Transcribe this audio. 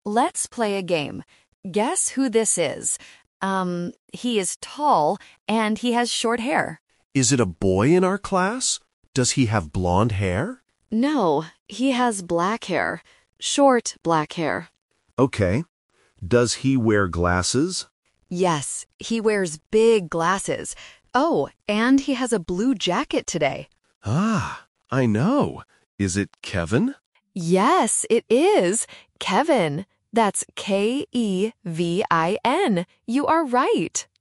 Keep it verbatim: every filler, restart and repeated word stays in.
Let's play a game. Guess who this is? Um, he is tall and he has short hair. Is it a boy in our class? Does he have blonde hair? No, he has black hair. Short black hair. Okay. Does he wear glasses? Yes, he wears big glasses. Oh, and he has a blue jacket today. Ah, I know. Is it Kevin? Yes, it is. Kevin. That's K E V I N. You are right.